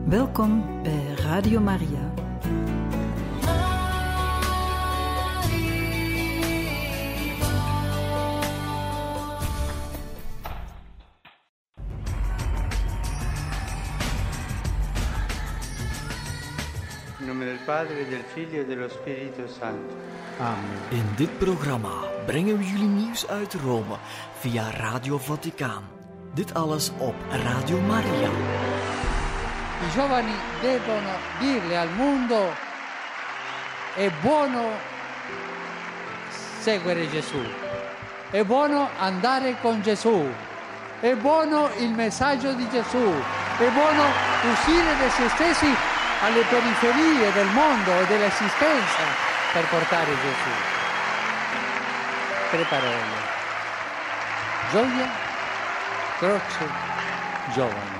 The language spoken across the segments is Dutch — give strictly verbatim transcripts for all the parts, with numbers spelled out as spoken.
Welkom bij Radio Maria. In nome del Padre, del Figlio e dello Spirito Santo. Amen. In dit programma brengen we jullie nieuws uit Rome via Radio Vaticaan. Dit alles op Radio Maria. I giovani devono dirle al mondo: è buono seguire Gesù, è buono andare con Gesù, è buono il messaggio di Gesù, è buono uscire da se stessi alle periferie del mondo e dell'esistenza per portare Gesù. Tre parole: gioia, croce, giovani.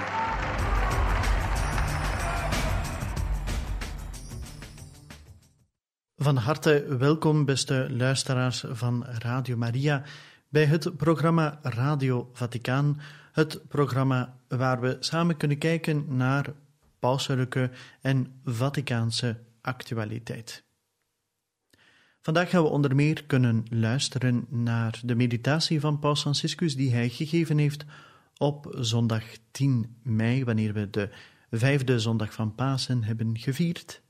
Van harte welkom, beste luisteraars van Radio Maria, bij het programma Radio Vaticaan, het programma waar we samen kunnen kijken naar pauselijke en Vaticaanse actualiteit. Vandaag gaan we onder meer kunnen luisteren naar de meditatie van Paus Franciscus die hij gegeven heeft op zondag tien mei, wanneer we de vijfde zondag van Pasen hebben gevierd.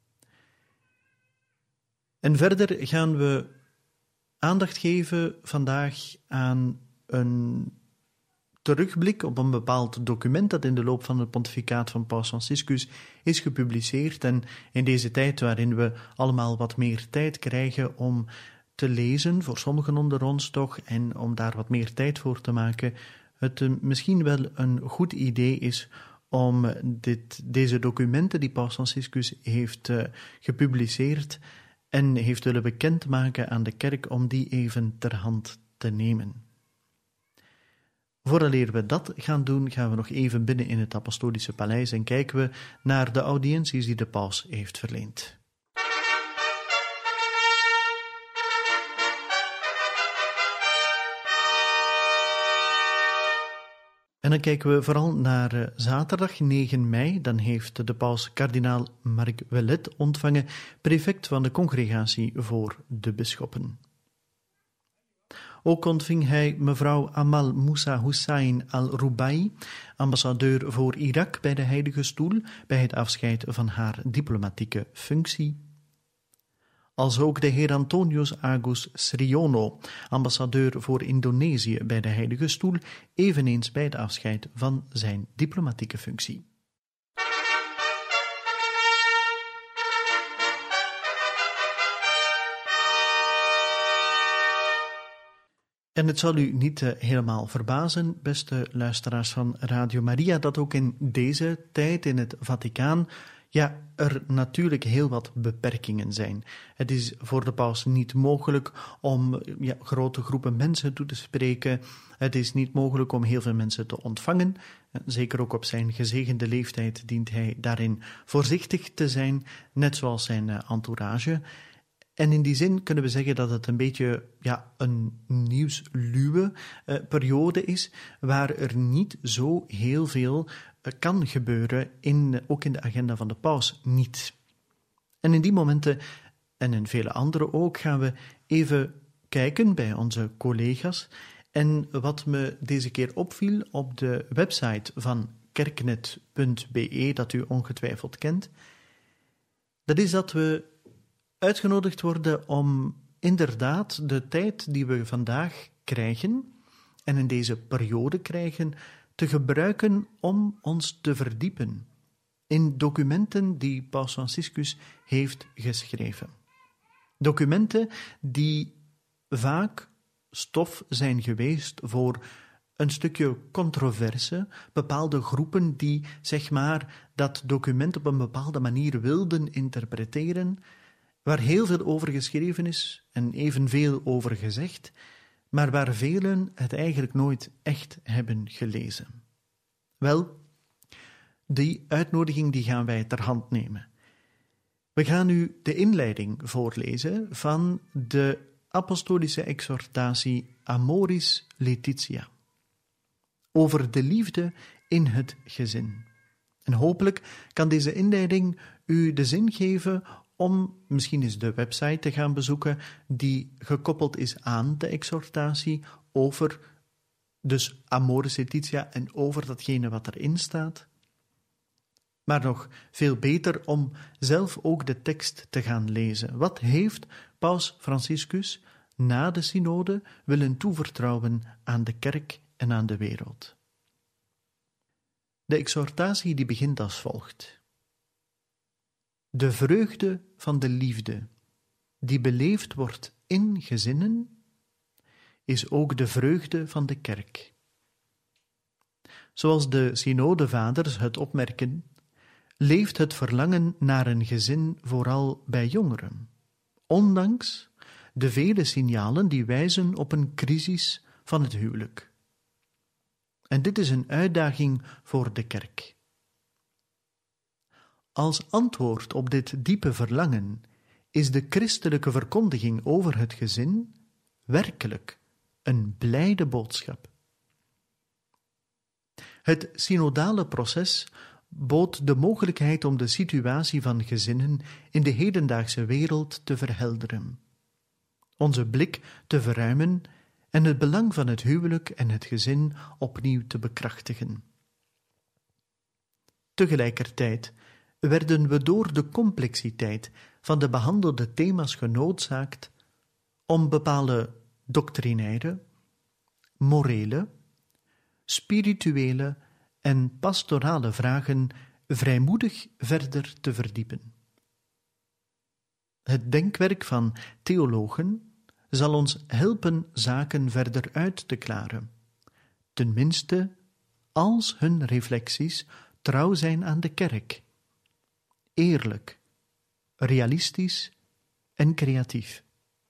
En verder gaan we aandacht geven vandaag aan een terugblik op een bepaald document dat in de loop van het pontificaat van Paus Franciscus is gepubliceerd. En in deze tijd waarin we allemaal wat meer tijd krijgen om te lezen, voor sommigen onder ons toch, en om daar wat meer tijd voor te maken, het misschien wel een goed idee is om dit, deze documenten die Paus Franciscus heeft uh, gepubliceerd en heeft willen bekendmaken aan de kerk, om die even ter hand te nemen. Vooraleer we dat gaan doen, gaan we nog even binnen in het Apostolische Paleis en kijken we naar de audiënties die de paus heeft verleend. En dan kijken we vooral naar uh, zaterdag negen mei. Dan heeft de paus kardinaal Marc Ouellet ontvangen, prefect van de Congregatie voor de Bisschoppen. Ook ontving hij mevrouw Amal Moussa Hussein al-Rubai, ambassadeur voor Irak bij de Heilige Stoel, bij het afscheid van haar diplomatieke functie. Als ook de heer Antonius Agus Sriono, ambassadeur voor Indonesië bij de Heilige Stoel, eveneens bij het afscheid van zijn diplomatieke functie. En het zal u niet uh, helemaal verbazen, beste luisteraars van Radio Maria, dat ook in deze tijd in het Vaticaan ja, er natuurlijk heel wat beperkingen zijn. Het is voor de paus niet mogelijk om ja, grote groepen mensen toe te spreken. Het is niet mogelijk om heel veel mensen te ontvangen. Zeker ook op zijn gezegende leeftijd dient hij daarin voorzichtig te zijn, net zoals zijn uh, entourage. En in die zin kunnen we zeggen dat het een beetje ja, een nieuwsluwe uh, periode is, waar er niet zo heel veel uh, kan gebeuren, in, uh, ook in de agenda van de paus niet. En in die momenten, en in vele andere ook, gaan we even kijken bij onze collega's. En wat me deze keer opviel op de website van kerknet punt b e, dat u ongetwijfeld kent, dat is dat we uitgenodigd worden om inderdaad de tijd die we vandaag krijgen en in deze periode krijgen, te gebruiken om ons te verdiepen in documenten die Paus Franciscus heeft geschreven. Documenten die vaak stof zijn geweest voor een stukje controverse, bepaalde groepen die, zeg maar, dat document op een bepaalde manier wilden interpreteren, waar heel veel over geschreven is en evenveel over gezegd, maar waar velen het eigenlijk nooit echt hebben gelezen. Wel, die uitnodiging die gaan wij ter hand nemen. We gaan u de inleiding voorlezen van de apostolische exhortatie Amoris Laetitia, over de liefde in het gezin. En hopelijk kan deze inleiding u de zin geven om misschien eens de website te gaan bezoeken die gekoppeld is aan de exhortatie over dus Amoris Laetitia en over datgene wat erin staat. Maar nog veel beter om zelf ook de tekst te gaan lezen. Wat heeft Paus Franciscus na de synode willen toevertrouwen aan de kerk en aan de wereld? De exhortatie die begint als volgt. De vreugde van de liefde, die beleefd wordt in gezinnen, is ook de vreugde van de kerk. Zoals de synodevaders het opmerken, leeft het verlangen naar een gezin vooral bij jongeren, ondanks de vele signalen die wijzen op een crisis van het huwelijk. En dit is een uitdaging voor de kerk. Als antwoord op dit diepe verlangen is de christelijke verkondiging over het gezin werkelijk een blijde boodschap. Het synodale proces bood de mogelijkheid om de situatie van gezinnen in de hedendaagse wereld te verhelderen, onze blik te verruimen en het belang van het huwelijk en het gezin opnieuw te bekrachtigen. Tegelijkertijd werden we door de complexiteit van de behandelde thema's genoodzaakt om bepaalde doctrinaire, morele, spirituele en pastorale vragen vrijmoedig verder te verdiepen. Het denkwerk van theologen zal ons helpen zaken verder uit te klaren, tenminste als hun reflecties trouw zijn aan de kerk, eerlijk, realistisch en creatief.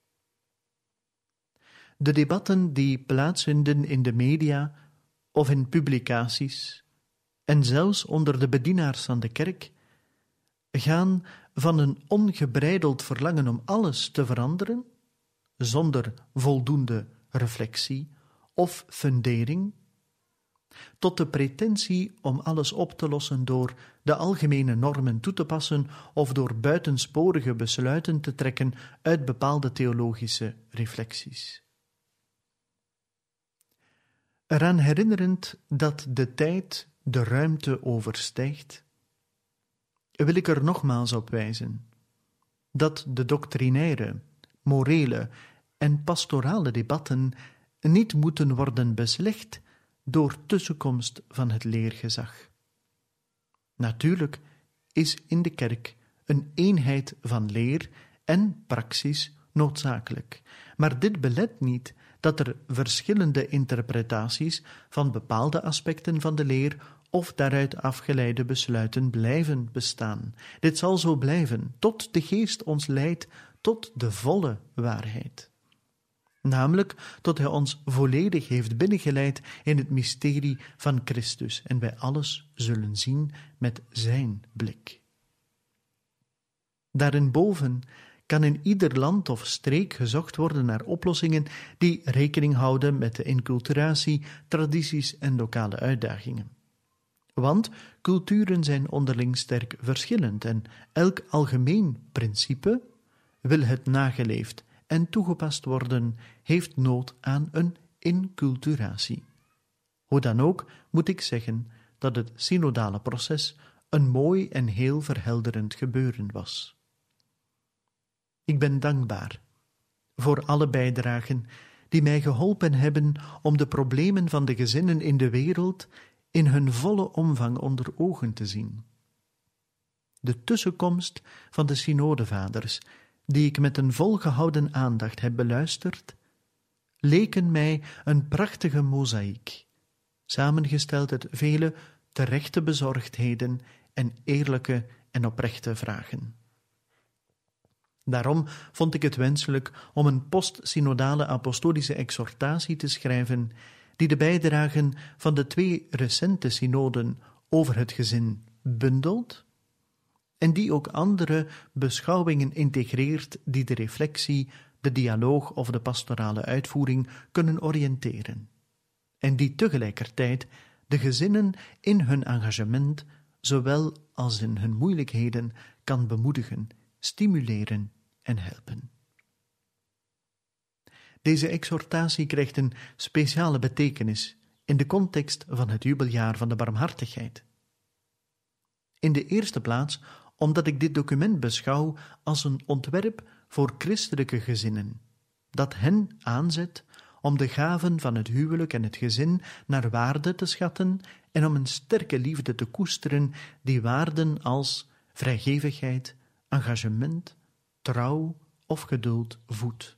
De debatten die plaatsvinden in de media of in publicaties en zelfs onder de bedienaars van de kerk gaan van een ongebreideld verlangen om alles te veranderen, zonder voldoende reflectie of fundering, tot de pretentie om alles op te lossen door de algemene normen toe te passen of door buitensporige besluiten te trekken uit bepaalde theologische reflecties. Eraan herinnerend dat de tijd de ruimte overstijgt, wil ik er nogmaals op wijzen dat de doctrinaire, morele en pastorale debatten niet moeten worden beslecht door tussenkomst van het leergezag. Natuurlijk is in de kerk een eenheid van leer en praxis noodzakelijk, maar dit belet niet dat er verschillende interpretaties van bepaalde aspecten van de leer of daaruit afgeleide besluiten blijven bestaan. Dit zal zo blijven, tot de Geest ons leidt tot de volle waarheid. Namelijk tot Hij ons volledig heeft binnengeleid in het mysterie van Christus en wij alles zullen zien met Zijn blik. Daarenboven kan in ieder land of streek gezocht worden naar oplossingen die rekening houden met de inculturatie, tradities en lokale uitdagingen. Want culturen zijn onderling sterk verschillend en elk algemeen principe, wil het nageleefd en toegepast worden, heeft nood aan een inculturatie. Hoe dan ook moet ik zeggen dat het synodale proces een mooi en heel verhelderend gebeuren was. Ik ben dankbaar voor alle bijdragen die mij geholpen hebben om de problemen van de gezinnen in de wereld in hun volle omvang onder ogen te zien. De tussenkomst van de synodevaders, die ik met een volgehouden aandacht heb beluisterd, leken mij een prachtige mozaïek, samengesteld uit vele terechte bezorgdheden en eerlijke en oprechte vragen. Daarom vond ik het wenselijk om een post-synodale apostolische exhortatie te schrijven die de bijdragen van de twee recente synoden over het gezin bundelt en die ook andere beschouwingen integreert die de reflectie, de dialoog of de pastorale uitvoering kunnen oriënteren en die tegelijkertijd de gezinnen in hun engagement zowel als in hun moeilijkheden kan bemoedigen, stimuleren en helpen. Deze exhortatie krijgt een speciale betekenis in de context van het jubeljaar van de barmhartigheid. In de eerste plaats omdat ik dit document beschouw als een ontwerp voor christelijke gezinnen, dat hen aanzet om de gaven van het huwelijk en het gezin naar waarde te schatten en om een sterke liefde te koesteren die waarden als vrijgevigheid, engagement, trouw of geduld voedt.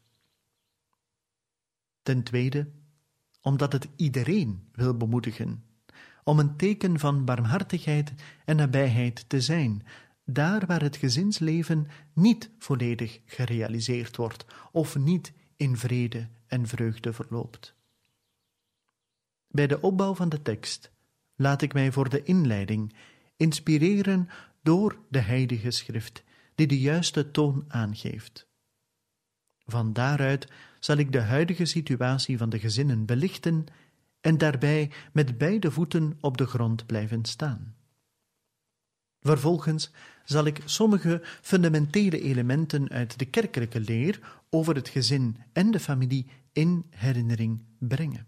Ten tweede, omdat het iedereen wil bemoedigen, om een teken van barmhartigheid en nabijheid te zijn, daar waar het gezinsleven niet volledig gerealiseerd wordt of niet in vrede en vreugde verloopt. Bij de opbouw van de tekst laat ik mij voor de inleiding inspireren door de Heilige Schrift, die de juiste toon aangeeft. Van daaruit zal ik de huidige situatie van de gezinnen belichten en daarbij met beide voeten op de grond blijven staan. Vervolgens zal ik sommige fundamentele elementen uit de kerkelijke leer over het gezin en de familie in herinnering brengen.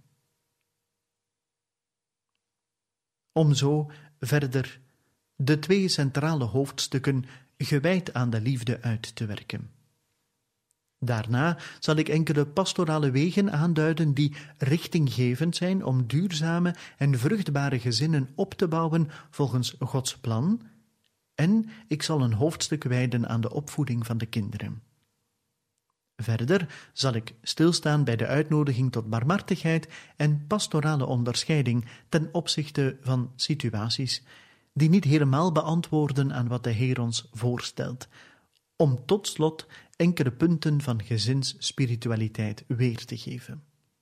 Om zo verder de twee centrale hoofdstukken gewijd aan de liefde uit te werken. Daarna zal ik enkele pastorale wegen aanduiden die richtinggevend zijn om duurzame en vruchtbare gezinnen op te bouwen volgens Gods plan, en ik zal een hoofdstuk wijden aan de opvoeding van de kinderen. Verder zal ik stilstaan bij de uitnodiging tot barmhartigheid en pastorale onderscheiding ten opzichte van situaties die niet helemaal beantwoorden aan wat de Heer ons voorstelt, om tot slot enkele punten van gezinsspiritualiteit weer te geven.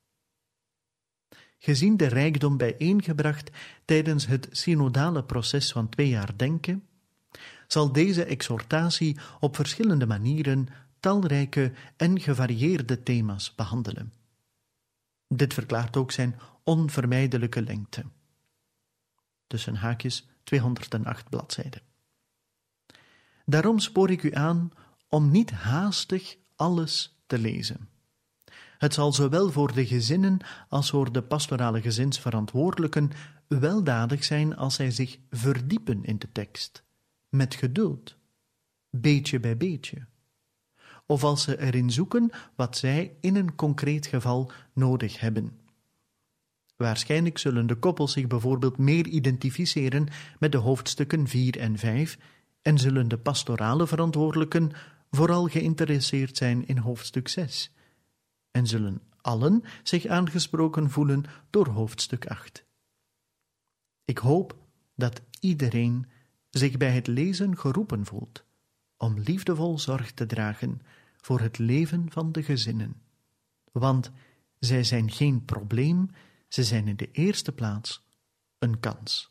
Gezien de rijkdom bijeengebracht tijdens het synodale proces van twee jaar denken, zal deze exhortatie op verschillende manieren talrijke en gevarieerde thema's behandelen. Dit verklaart ook zijn onvermijdelijke lengte. Tussen haakjes tweehonderdacht bladzijden. Daarom spoor ik u aan om niet haastig alles te lezen. Het zal zowel voor de gezinnen als voor de pastorale gezinsverantwoordelijken weldadig zijn als zij zich verdiepen in de tekst, met geduld, beetje bij beetje, of als ze erin zoeken wat zij in een concreet geval nodig hebben. Waarschijnlijk zullen de koppels zich bijvoorbeeld meer identificeren met de hoofdstukken vier en vijf en zullen de pastorale verantwoordelijken vooral geïnteresseerd zijn in hoofdstuk zes en zullen allen zich aangesproken voelen door hoofdstuk acht. Ik hoop dat iedereen zich bij het lezen geroepen voelt om liefdevol zorg te dragen voor het leven van de gezinnen, want zij zijn geen probleem, ze zijn in de eerste plaats een kans.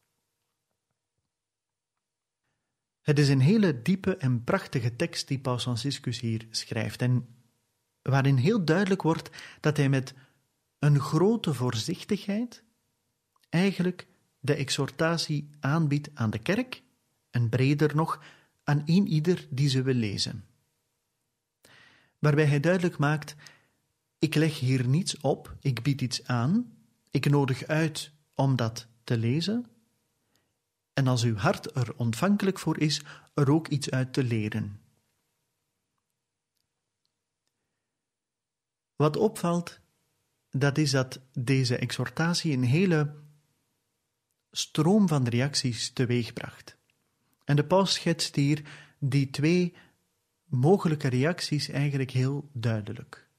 Het is een hele diepe en prachtige tekst die Paus Franciscus hier schrijft en waarin heel duidelijk wordt dat hij met een grote voorzichtigheid eigenlijk de exhortatie aanbiedt aan de kerk en breder nog aan een ieder die ze wil lezen. Waarbij hij duidelijk maakt: ik leg hier niets op, ik bied iets aan, ik nodig uit om dat te lezen, en als uw hart er ontvankelijk voor is, er ook iets uit te leren. Wat opvalt, dat is dat deze exhortatie een hele stroom van reacties teweegbracht. En de paus schetst hier die twee mogelijke reacties eigenlijk heel duidelijk.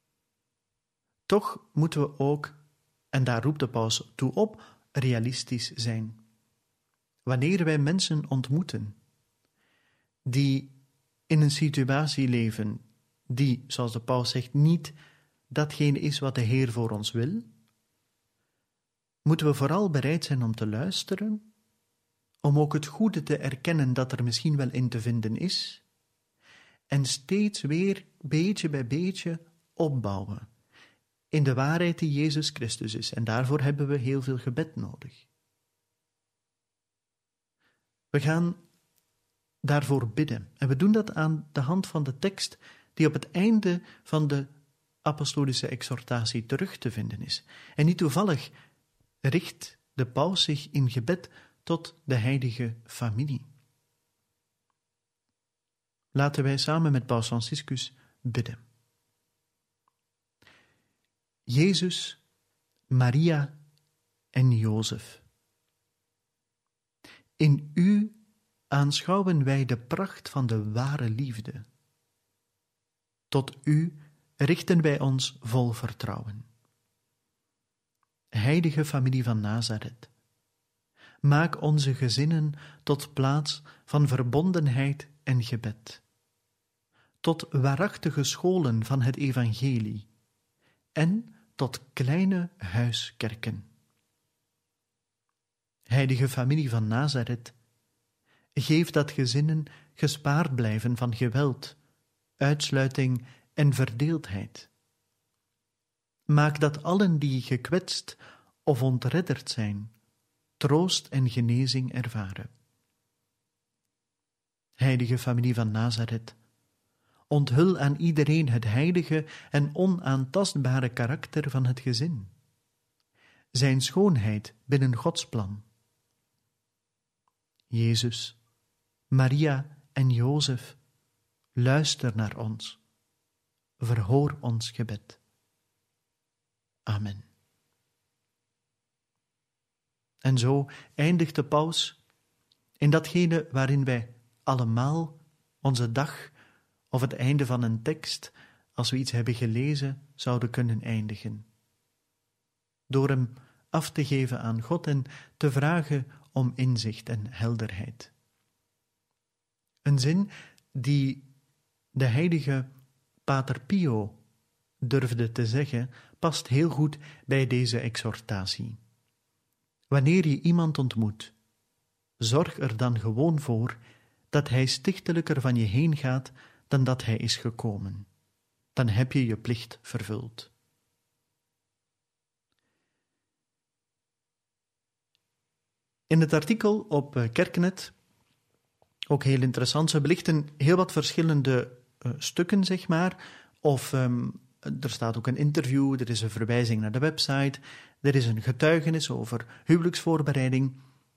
Toch moeten we ook, en daar roept de paus toe op, realistisch zijn. Wanneer wij mensen ontmoeten die in een situatie leven die, zoals de paus zegt, niet datgene is wat de Heer voor ons wil, moeten we vooral bereid zijn om te luisteren, om ook het goede te erkennen dat er misschien wel in te vinden is, en steeds weer, beetje bij beetje, opbouwen in de waarheid die Jezus Christus is. En daarvoor hebben we heel veel gebed nodig. We gaan daarvoor bidden. En we doen dat aan de hand van de tekst die op het einde van de apostolische exhortatie terug te vinden is. En niet toevallig richt de paus zich in gebed tot de heilige familie. Laten wij samen met paus Franciscus bidden. Jezus, Maria en Jozef. In u aanschouwen wij de pracht van de ware liefde. Tot u richten wij ons vol vertrouwen. Heilige familie van Nazareth, maak onze gezinnen tot plaats van verbondenheid en gebed, tot waarachtige scholen van het evangelie en tot kleine huiskerken. Heilige familie van Nazareth, geef dat gezinnen gespaard blijven van geweld, uitsluiting en verdeeldheid. Maak dat allen die gekwetst of ontredderd zijn, troost en genezing ervaren. Heilige familie van Nazareth, onthul aan iedereen het heilige en onaantastbare karakter van het gezin, zijn schoonheid binnen Gods plan. Jezus, Maria en Jozef, luister naar ons. Verhoor ons gebed. Amen. En zo eindigt de paus in datgene waarin wij allemaal onze dag of het einde van een tekst, als we iets hebben gelezen, zouden kunnen eindigen. Door hem af te geven aan God en te vragen om inzicht en helderheid. Een zin die de heilige Pater Pio durfde te zeggen, past heel goed bij deze exhortatie. Wanneer je iemand ontmoet, zorg er dan gewoon voor dat hij stichtelijker van je heen gaat dan dat hij is gekomen. Dan heb je je plicht vervuld. In het artikel op Kerknet, ook heel interessant, ze belichten heel wat verschillende uh, stukken, zeg maar, of um, er staat ook een interview, er is een verwijzing naar de website, er is een getuigenis over huwelijksvoorbereiding.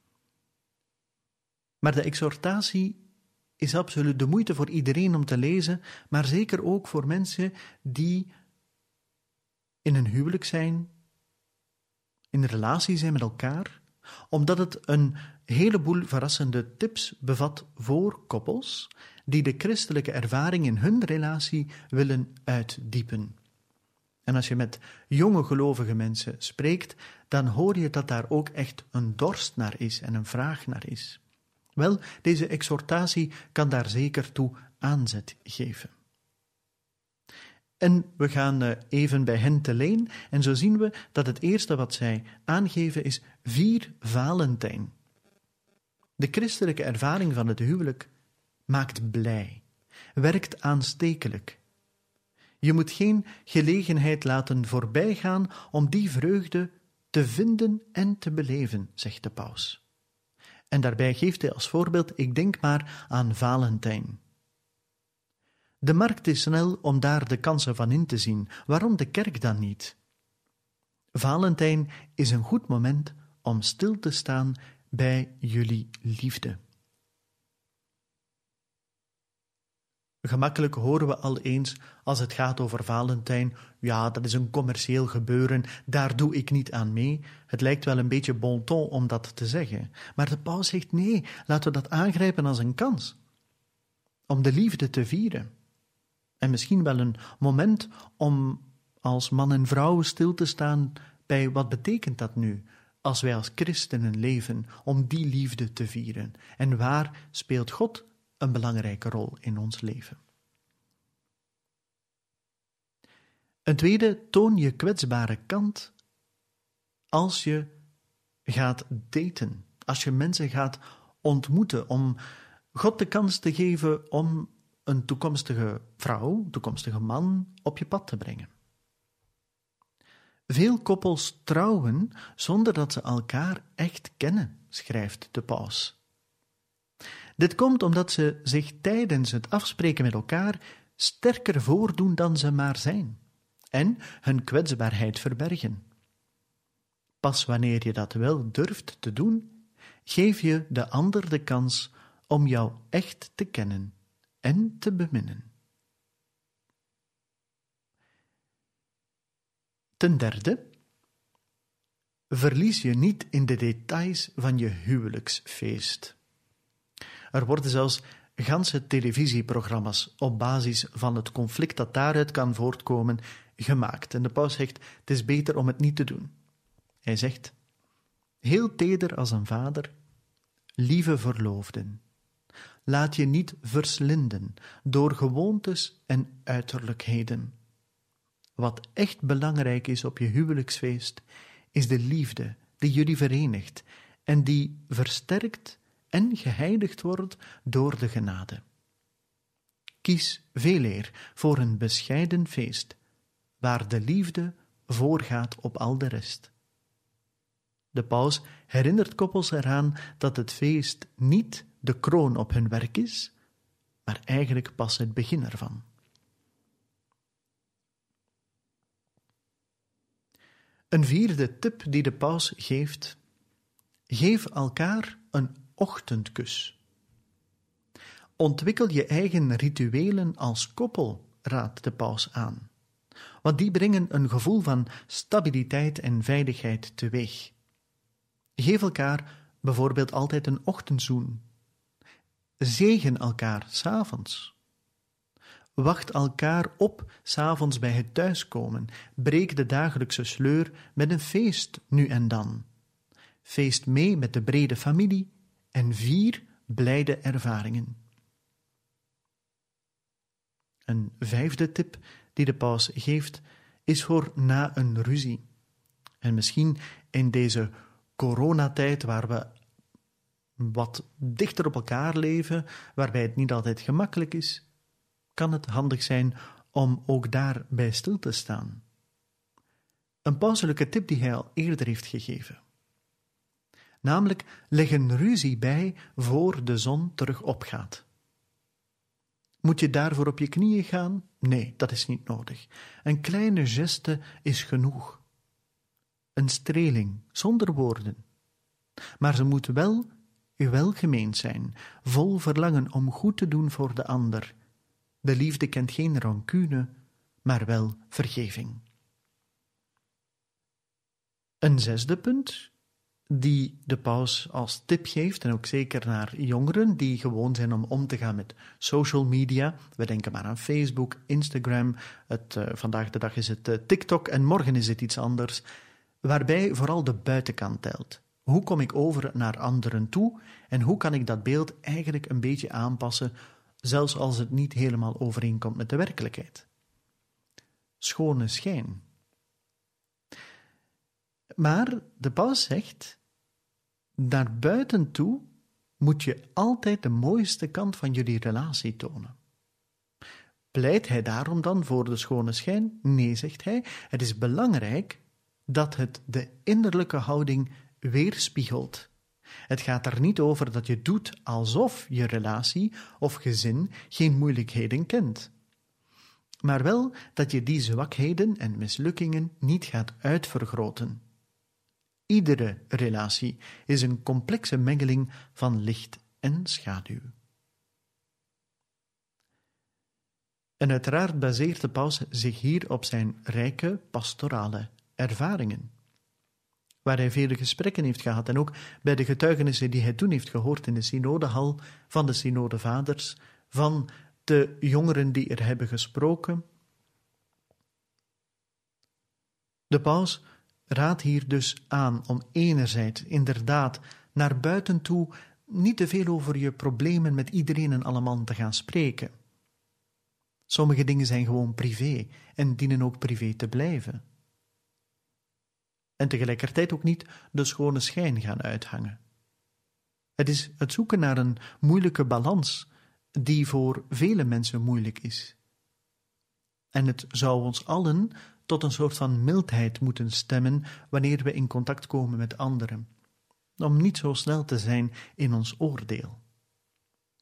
Maar de exhortatie is absoluut de moeite voor iedereen om te lezen, maar zeker ook voor mensen die in een huwelijk zijn, in een relatie zijn met elkaar, omdat het een heleboel verrassende tips bevat voor koppels die de christelijke ervaring in hun relatie willen uitdiepen. En als je met jonge gelovige mensen spreekt, dan hoor je dat daar ook echt een dorst naar is en een vraag naar is. Wel, deze exhortatie kan daar zeker toe aanzet geven. En we gaan even bij hen te leen en zo zien we dat het eerste wat zij aangeven is vier Valentijn. De christelijke ervaring van het huwelijk maakt blij, werkt aanstekelijk. Je moet geen gelegenheid laten voorbijgaan om die vreugde te vinden en te beleven, zegt de paus. En daarbij geeft hij als voorbeeld, ik denk maar aan Valentijn. De markt is snel om daar de kansen van in te zien. Waarom de kerk dan niet? Valentijn is een goed moment om stil te staan bij jullie liefde. Gemakkelijk horen we al eens, als het gaat over Valentijn, ja, dat is een commercieel gebeuren, daar doe ik niet aan mee. Het lijkt wel een beetje bon ton om dat te zeggen. Maar de paus zegt nee, laten we dat aangrijpen als een kans. Om de liefde te vieren. En misschien wel een moment om als man en vrouw stil te staan bij wat betekent dat nu, als wij als christenen leven, om die liefde te vieren. En waar speelt God een belangrijke rol in ons leven? Een tweede, toon je kwetsbare kant als je gaat daten, als je mensen gaat ontmoeten, om God de kans te geven om een toekomstige vrouw, toekomstige man op je pad te brengen. Veel koppels trouwen zonder dat ze elkaar echt kennen, schrijft de paus. Dit komt omdat ze zich tijdens het afspreken met elkaar sterker voordoen dan ze maar zijn en hun kwetsbaarheid verbergen. Pas wanneer je dat wel durft te doen, geef je de ander de kans om jou echt te kennen en te beminnen. Ten derde, verlies je niet in de details van je huwelijksfeest. Er worden zelfs ganse televisieprogramma's op basis van het conflict dat daaruit kan voortkomen gemaakt. En de paus zegt, het is beter om het niet te doen. Hij zegt, heel teder als een vader, lieve verloofden, laat je niet verslinden door gewoontes en uiterlijkheden. Wat echt belangrijk is op je huwelijksfeest, is de liefde die jullie verenigt en die versterkt en geheiligd wordt door de genade. Kies veeleer voor een bescheiden feest, waar de liefde voorgaat op al de rest. De paus herinnert koppels eraan dat het feest niet de kroon op hun werk is, maar eigenlijk pas het begin ervan. Een vierde tip die de paus geeft: geef elkaar een ochtendkus. Ontwikkel je eigen rituelen als koppel, raadt de paus aan, want die brengen een gevoel van stabiliteit en veiligheid teweeg. Geef elkaar bijvoorbeeld altijd een ochtendzoen. Zegen elkaar 's avonds. Wacht elkaar op 's avonds bij het thuiskomen. Breek de dagelijkse sleur met een feest nu en dan. Feest mee met de brede familie en vier blijde ervaringen. Een vijfde tip die de paus geeft is voor na een ruzie. En misschien in deze coronatijd waar we wat dichter op elkaar leven, waarbij het niet altijd gemakkelijk is, kan het handig zijn om ook daarbij stil te staan. Een pauselijke tip die hij al eerder heeft gegeven. Namelijk, leg een ruzie bij voor de zon terug opgaat. Moet je daarvoor op je knieën gaan? Nee, dat is niet nodig. Een kleine geste is genoeg. Een streling, zonder woorden. Maar ze moet wel, welgemeend zijn, vol verlangen om goed te doen voor de ander. De liefde kent geen rancune, maar wel vergeving. Een zesde punt, die de paus als tip geeft, en ook zeker naar jongeren die gewoon zijn om om te gaan met social media. We denken maar aan Facebook, Instagram, het, uh, vandaag de dag is het uh, TikTok en morgen is het iets anders, waarbij vooral de buitenkant telt. Hoe kom ik over naar anderen toe en hoe kan ik dat beeld eigenlijk een beetje aanpassen, zelfs als het niet helemaal overeenkomt met de werkelijkheid? Schone schijn. Maar de paus zegt, naar buiten toe moet je altijd de mooiste kant van jullie relatie tonen. Pleit hij daarom dan voor de schone schijn? Nee, zegt hij, het is belangrijk dat het de innerlijke houding weerspiegelt. Het gaat er niet over dat je doet alsof je relatie of gezin geen moeilijkheden kent, maar wel dat je die zwakheden en mislukkingen niet gaat uitvergroten. Iedere relatie is een complexe mengeling van licht en schaduw. En uiteraard baseert de paus zich hier op zijn rijke pastorale ervaringen, waar hij vele gesprekken heeft gehad en ook bij de getuigenissen die hij toen heeft gehoord in de synodehal van de synodevaders, van de jongeren die er hebben gesproken. De paus raadt hier dus aan om enerzijds inderdaad naar buiten toe niet te veel over je problemen met iedereen en allemaal te gaan spreken. Sommige dingen zijn gewoon privé en dienen ook privé te blijven. En tegelijkertijd ook niet de schone schijn gaan uithangen. Het is het zoeken naar een moeilijke balans die voor vele mensen moeilijk is. En het zou ons allen tot een soort van mildheid moeten stemmen wanneer we in contact komen met anderen, om niet zo snel te zijn in ons oordeel.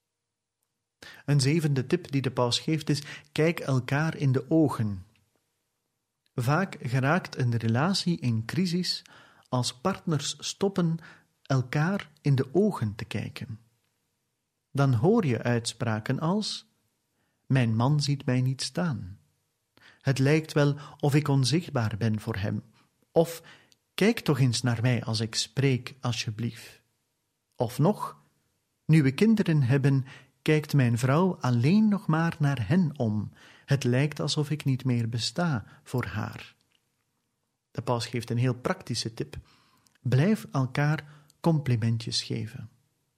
Een zevende tip die de paus geeft is: kijk elkaar in de ogen. Vaak geraakt een relatie in crisis als partners stoppen elkaar in de ogen te kijken. Dan hoor je uitspraken als: mijn man ziet mij niet staan. Het lijkt wel of ik onzichtbaar ben voor hem. Of kijk toch eens naar mij als ik spreek, alsjeblieft. Of nog, nu we kinderen hebben, kijkt mijn vrouw alleen nog maar naar hen om. Het lijkt alsof ik niet meer besta voor haar. De paus geeft een heel praktische tip. Blijf elkaar complimentjes geven.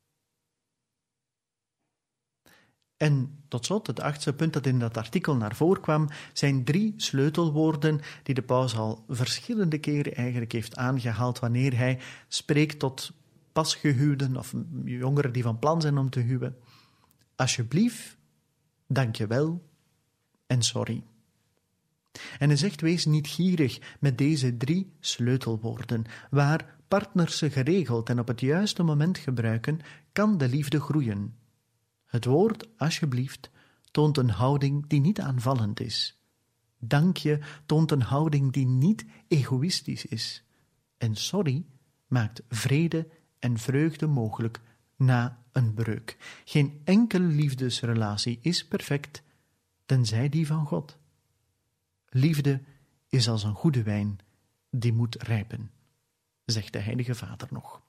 En tot slot, het achtste punt dat in dat artikel naar voren kwam, zijn drie sleutelwoorden die de paus al verschillende keren eigenlijk heeft aangehaald wanneer hij spreekt tot pasgehuwden of jongeren die van plan zijn om te huwen. Alsjeblieft, dank je wel en sorry. En hij zegt: wees niet gierig met deze drie sleutelwoorden. Waar partners ze geregeld en op het juiste moment gebruiken, kan de liefde groeien. Het woord alsjeblieft toont een houding die niet aanvallend is. Dank je toont een houding die niet egoïstisch is. En sorry maakt vrede en vreugde mogelijk na een breuk. Geen enkele liefdesrelatie is perfect, tenzij die van God. Liefde is als een goede wijn, die moet rijpen, zegt de Heilige Vader nog.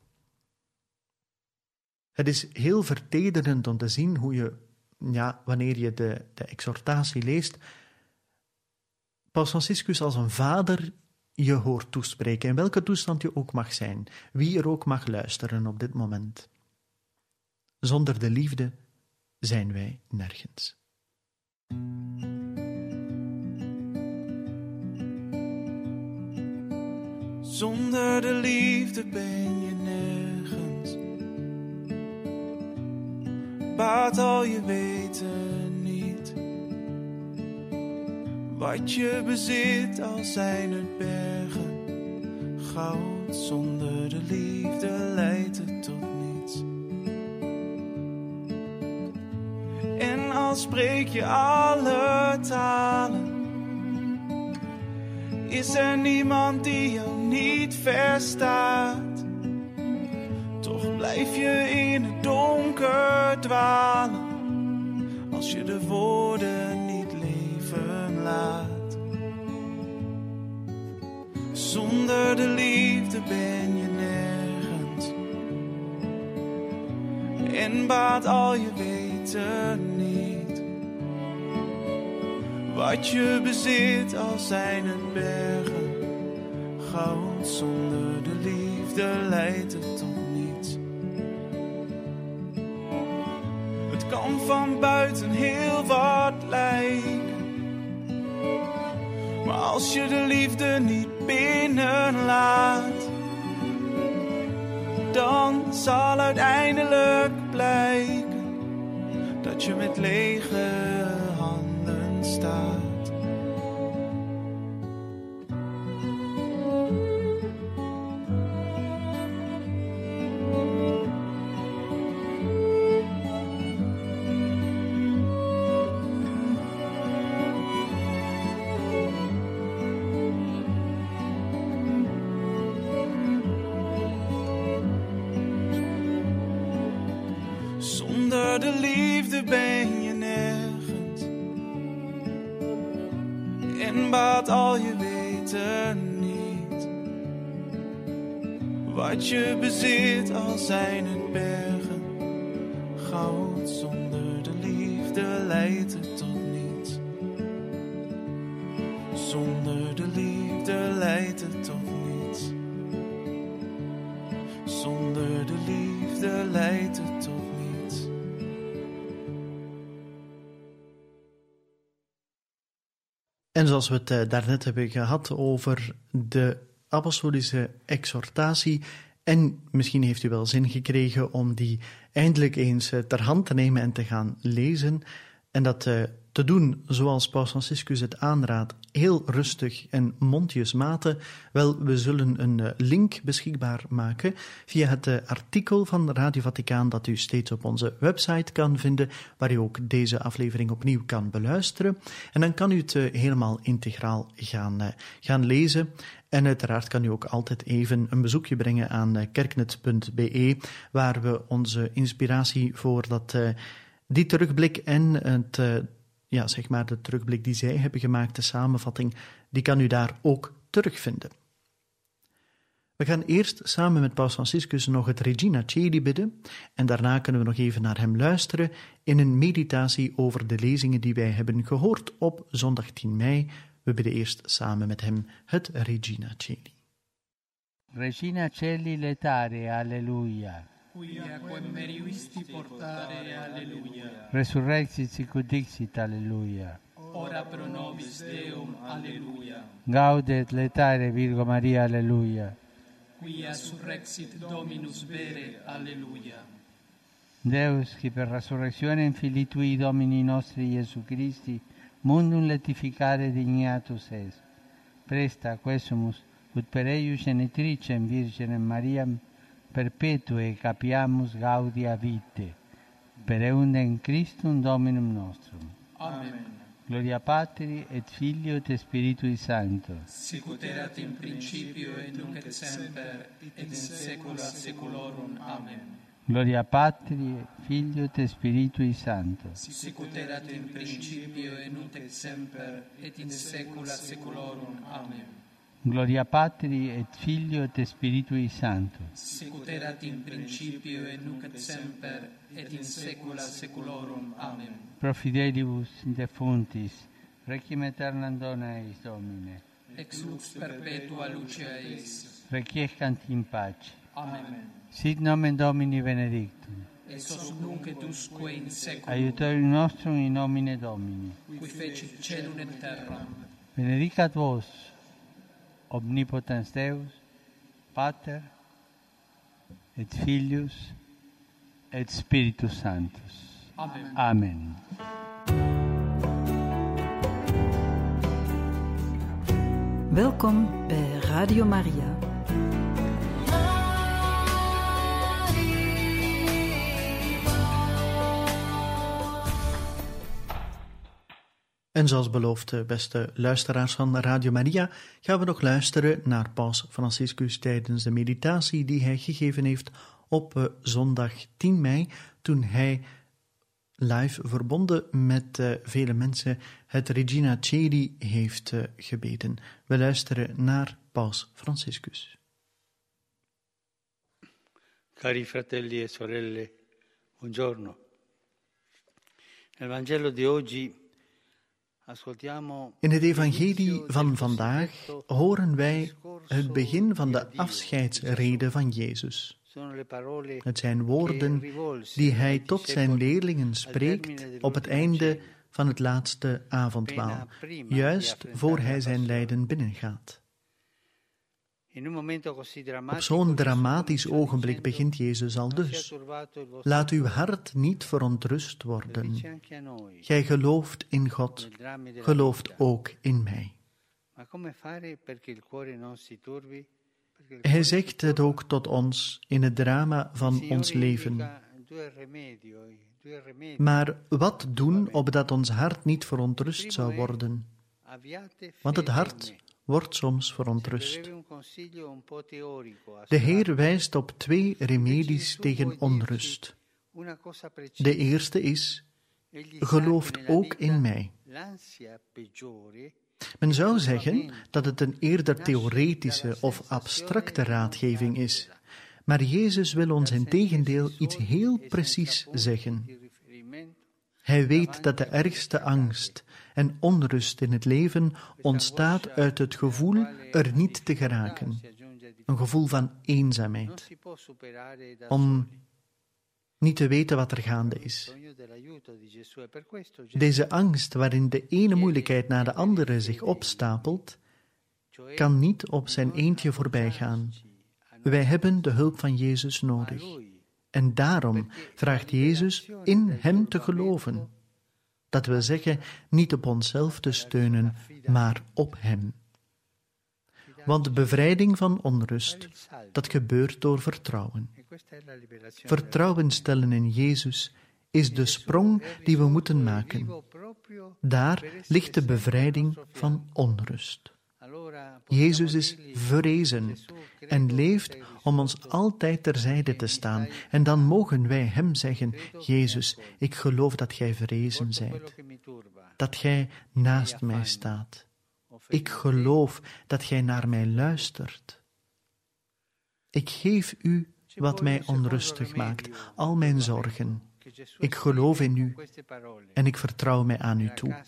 Het is heel vertederend om te zien hoe je, ja, wanneer je de, de exhortatie leest, Paus Franciscus als een vader je hoort toespreken, in welke toestand je ook mag zijn, wie er ook mag luisteren op dit moment. Zonder de liefde zijn wij nergens. Zonder de liefde ben je nergens. Baat al je weten niet. Wat je bezit, al zijn het bergen. Goud zonder de liefde leidt het tot niets. En al spreek je alle talen, is er niemand die jou niet verstaat. Toch blijf je in het donker dwalen, als je de woorden niet leven laat. Zonder de liefde ben je nergens. En baat al je weten niet. Wat je bezit, al zijn het bergen. Goud zonder de liefde leidt het tot niets. Het kan van buiten heel wat lijken, maar als je de liefde niet binnenlaat, dan zal uiteindelijk blijken dat je met lege handen staat. Zonder de liefde ben je nergens. En baat al je weten niet. Wat je bezit, al zijn het bergen. Goud zonder de liefde leidt het tot niets. Zonder de liefde leidt het tot niets. Zonder de liefde leidt het tot niets. En zoals we het uh, daarnet hebben gehad over de apostolische exhortatie, en misschien heeft u wel zin gekregen om die eindelijk eens uh, ter hand te nemen en te gaan lezen, en dat uh, te doen zoals Paus Franciscus het aanraadt, heel rustig en mondjesmaten, wel, we zullen een link beschikbaar maken via het artikel van Radio Vaticaan dat u steeds op onze website kan vinden, waar u ook deze aflevering opnieuw kan beluisteren. En dan kan u het helemaal integraal gaan, gaan lezen. En uiteraard kan u ook altijd even een bezoekje brengen aan kerknet punt b e, waar we onze inspiratie voor dat, uh, die terugblik en het, uh, ja, zeg maar de terugblik die zij hebben gemaakt, de samenvatting, die kan u daar ook terugvinden. We gaan eerst samen met Paus Franciscus nog het Regina Coeli bidden en daarna kunnen we nog even naar hem luisteren in een meditatie over de lezingen die wij hebben gehoord op zondag tien mei. We bidden eerst samen met hem het Regina Coeli. Regina Coeli letare, alleluia. Quia quem meriuisti portare, alleluia. Resurrexit sicut dixit, alleluia. Ora pro nobis Deum, alleluia. Gaudet letare, Virgo Maria, alleluia. Quia surrexit Dominus vere, alleluia. Deus, qui per resurrectionem Filii Tui Domini nostri Iesu Christi, mundum letificare dignatus est. Presta quesumus, ut per eius genitricem Virginem Mariam, perpetue capiamus gaudia vitae, per eundem Christum Dominum nostrum. Amen. Gloria Patri et Filio et Spiritui Sancto. Sicut erat in principio et nunc et semper et in saecula saeculorum. Amen. Gloria Patri, Filio et Spiritui Sancto. Sicut erat in principio et nunc et semper et in saecula saeculorum. Amen. Gloria Patri et Filio et Spiritui Sancto. Sicut erat in principio et nunc et semper et in saecula saeculorum. Amen. Pro fidelibus defuntis, requiem aeternam dona eis Domine. Ex lux perpetua luce eis. Requiescant in pace. Amen. Sit nomen Domini benedictum. Ex hoc nunc et usque in saeculum. Aiutorium nostrum in nomine Domini. Qui fecit caelum et terram. Benedicat vos, omnipotens Deus, Pater, et Filius, et Spiritus Sanctus. Amen. Amen. Welkom bij Radio Maria. En zoals beloofd, beste luisteraars van Radio Maria, gaan we nog luisteren naar Paus Franciscus tijdens de meditatie die hij gegeven heeft op zondag tien mei, toen hij live verbonden met uh, vele mensen het Regina Coeli heeft uh, gebeden. We luisteren naar Paus Franciscus. Cari fratelli e sorelle, buongiorno. Nel Vangelo di oggi in het evangelie van vandaag horen wij het begin van de afscheidsrede van Jezus. Het zijn woorden die hij tot zijn leerlingen spreekt op het einde van het laatste avondmaal, juist voor hij zijn lijden binnengaat. Op zo'n dramatisch ogenblik begint Jezus al dus. Laat uw hart niet verontrust worden. Gij gelooft in God, gelooft ook in mij. Hij zegt het ook tot ons in het drama van ons leven. Maar wat doen opdat ons hart niet verontrust zou worden? Want het hart wordt soms verontrust. De Heer wijst op twee remedies tegen onrust. De eerste is, gelooft ook in mij. Men zou zeggen dat het een eerder theoretische of abstracte raadgeving is, maar Jezus wil ons integendeel iets heel precies zeggen. Hij weet dat de ergste angst en onrust in het leven ontstaat uit het gevoel er niet te geraken. Een gevoel van eenzaamheid. Om niet te weten wat er gaande is. Deze angst waarin de ene moeilijkheid na de andere zich opstapelt, kan niet op zijn eentje voorbij gaan. Wij hebben de hulp van Jezus nodig. En daarom vraagt Jezus in hem te geloven. Dat wil zeggen, niet op onszelf te steunen, maar op Hem. Want de bevrijding van onrust, dat gebeurt door vertrouwen. Vertrouwen stellen in Jezus is de sprong die we moeten maken. Daar ligt de bevrijding van onrust. Jezus is verrezen en leeft om ons altijd terzijde te staan. En dan mogen wij Hem zeggen, Jezus, ik geloof dat Gij verrezen zijt. Dat Gij naast mij staat. Ik geloof dat Gij naar mij luistert. Ik geef U wat mij onrustig maakt, al mijn zorgen. Ik geloof in U en ik vertrouw mij aan U toe.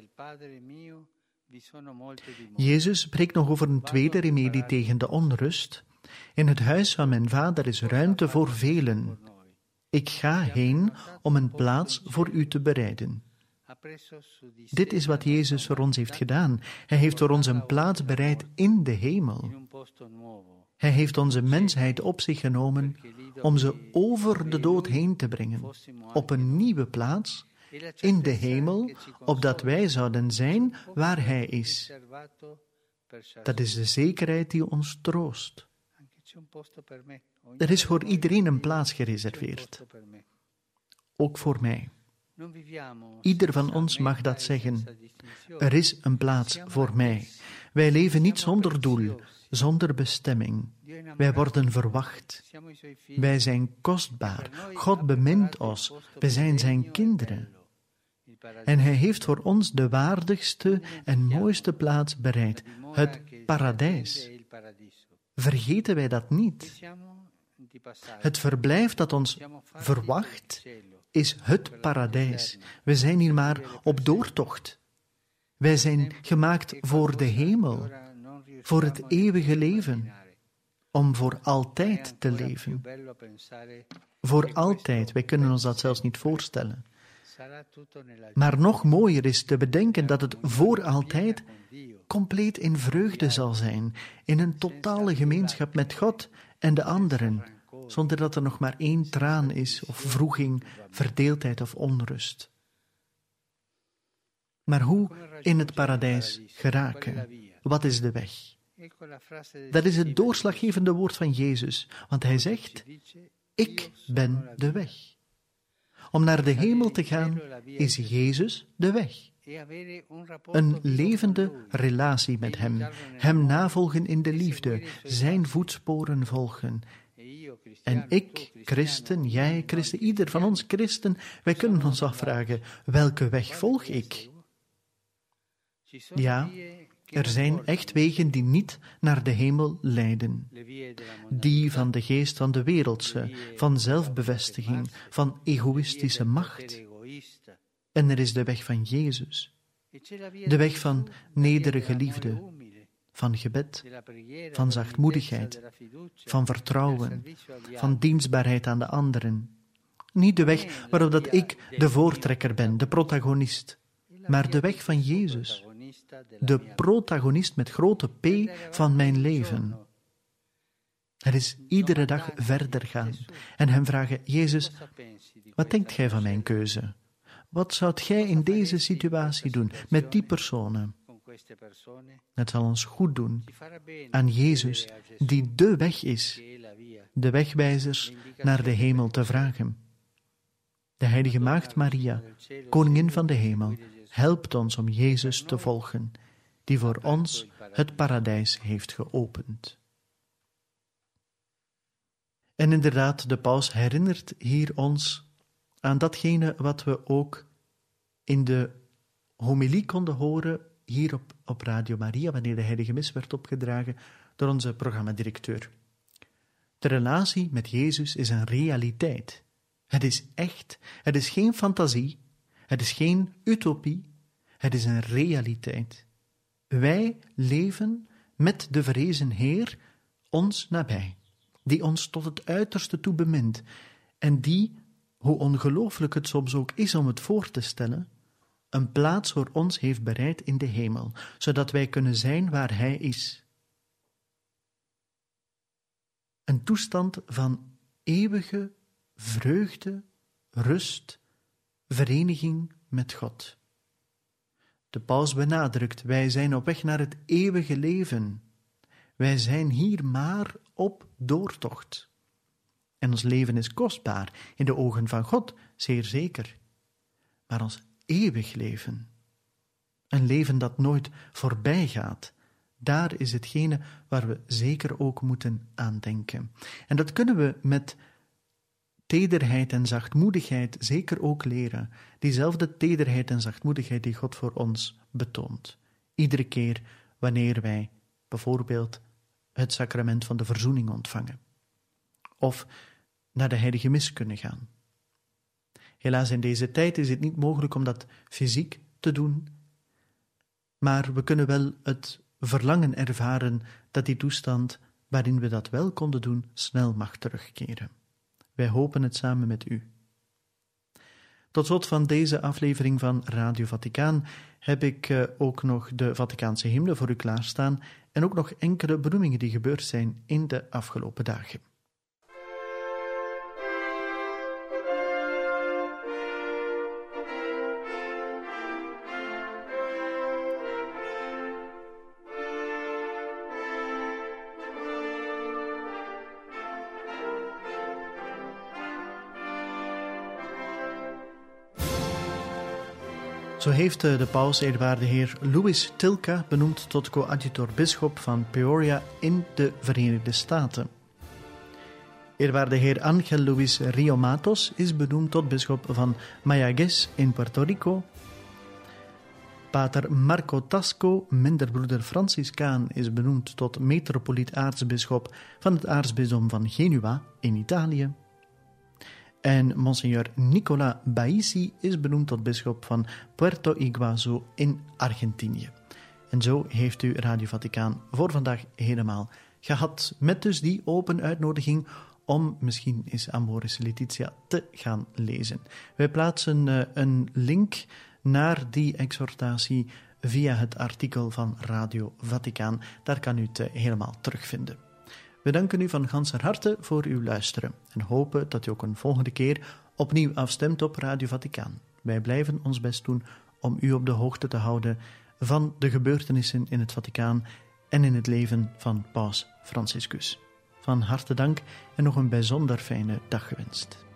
Jezus spreekt nog over een tweede remedie tegen de onrust. In het huis van mijn Vader is ruimte voor velen. Ik ga heen om een plaats voor u te bereiden. Dit is wat Jezus voor ons heeft gedaan. Hij heeft voor ons een plaats bereid in de hemel. Hij heeft onze mensheid op zich genomen om ze over de dood heen te brengen, op een nieuwe plaats, in de hemel, opdat wij zouden zijn waar Hij is. Dat is de zekerheid die ons troost. Er is voor iedereen een plaats gereserveerd. Ook voor mij. Ieder van ons mag dat zeggen. Er is een plaats voor mij. Wij leven niet zonder doel, zonder bestemming. Wij worden verwacht. Wij zijn kostbaar. God bemint ons. Wij zijn zijn kinderen. En Hij heeft voor ons de waardigste en mooiste plaats bereid, het paradijs. Vergeten wij dat niet. Het verblijf dat ons verwacht is het paradijs. We zijn hier maar op doortocht. Wij zijn gemaakt voor de hemel, voor het eeuwige leven, om voor altijd te leven. Voor altijd, wij kunnen ons dat zelfs niet voorstellen. Maar nog mooier is te bedenken dat het voor altijd compleet in vreugde zal zijn, in een totale gemeenschap met God en de anderen, zonder dat er nog maar één traan is, of wroeging, verdeeldheid of onrust. Maar hoe in het paradijs geraken? Wat is de weg? Dat is het doorslaggevende woord van Jezus, want Hij zegt, ik ben de weg. Om naar de hemel te gaan, is Jezus de weg. Een levende relatie met Hem, Hem navolgen in de liefde, Zijn voetsporen volgen. En ik, christen, jij, christen, ieder van ons christen, wij kunnen ons afvragen, welke weg volg ik? Ja, er zijn echt wegen die niet naar de hemel leiden. Die van de geest van de wereldse, van zelfbevestiging, van egoïstische macht. En er is de weg van Jezus. De weg van nederige liefde, van gebed, van zachtmoedigheid, van vertrouwen, van dienstbaarheid aan de anderen. Niet de weg waarop dat ik de voortrekker ben, de protagonist, maar de weg van Jezus, de protagonist met grote P van mijn leven. Het is iedere dag verder gaan en Hem vragen, Jezus, wat denkt Gij van mijn keuze? Wat zou Gij in deze situatie doen met die personen? Het zal ons goed doen aan Jezus, die de weg is, de wegwijzers naar de hemel te vragen. De heilige Maagd Maria, koningin van de hemel, helpt ons om Jezus te volgen, die voor ons het paradijs heeft geopend. En inderdaad, de paus herinnert hier ons aan datgene wat we ook in de homilie konden horen hier op, op Radio Maria, wanneer de heilige mis werd opgedragen door onze programmadirecteur. De relatie met Jezus is een realiteit. Het is echt, het is geen fantasie, het is geen utopie, het is een realiteit. Wij leven met de verrezen Heer ons nabij, die ons tot het uiterste toe bemint en die, hoe ongelooflijk het soms ook is om het voor te stellen, een plaats voor ons heeft bereid in de hemel, zodat wij kunnen zijn waar Hij is. Een toestand van eeuwige vreugde, rust, vereniging met God. De paus benadrukt, wij zijn op weg naar het eeuwige leven. Wij zijn hier maar op doortocht. En ons leven is kostbaar, in de ogen van God, zeer zeker. Maar ons eeuwig leven, een leven dat nooit voorbij gaat, daar is hetgene waar we zeker ook moeten aan denken. En dat kunnen we met tederheid en zachtmoedigheid zeker ook leren. Diezelfde tederheid en zachtmoedigheid die God voor ons betoont. Iedere keer wanneer wij bijvoorbeeld het sacrament van de verzoening ontvangen. Of naar de heilige mis kunnen gaan. Helaas in deze tijd is het niet mogelijk om dat fysiek te doen, maar we kunnen wel het verlangen ervaren dat die toestand waarin we dat wel konden doen, snel mag terugkeren. Wij hopen het samen met u. Tot slot van deze aflevering van Radio Vaticaan heb ik uh, ook nog de Vaticaanse hymne voor u klaarstaan en ook nog enkele benoemingen die gebeurd zijn in de afgelopen dagen. Zo heeft de paus eerwaarde heer Louis Tilka benoemd tot coadjutor-bisschop van Peoria in de Verenigde Staten. Eerwaarde heer Ángel Luis Rio Matos is benoemd tot bisschop van Mayagüez in Puerto Rico. Pater Marco Tasco, minderbroeder Franciscaan, is benoemd tot metropoliet-aartsbisschop van het aartsbisdom van Genua in Italië. En Monsignor Nicola Baisi is benoemd tot bisschop van Puerto Iguazu in Argentinië. En zo heeft u Radio Vaticaan voor vandaag helemaal gehad. Met dus die open uitnodiging om misschien eens Amoris Laetitia te gaan lezen. Wij plaatsen uh, een link naar die exhortatie via het artikel van Radio Vaticaan. Daar kan u het uh, helemaal terugvinden. We danken u van ganser harte voor uw luisteren en hopen dat u ook een volgende keer opnieuw afstemt op Radio Vaticaan. Wij blijven ons best doen om u op de hoogte te houden van de gebeurtenissen in het Vaticaan en in het leven van Paus Franciscus. Van harte dank en nog een bijzonder fijne dag gewenst.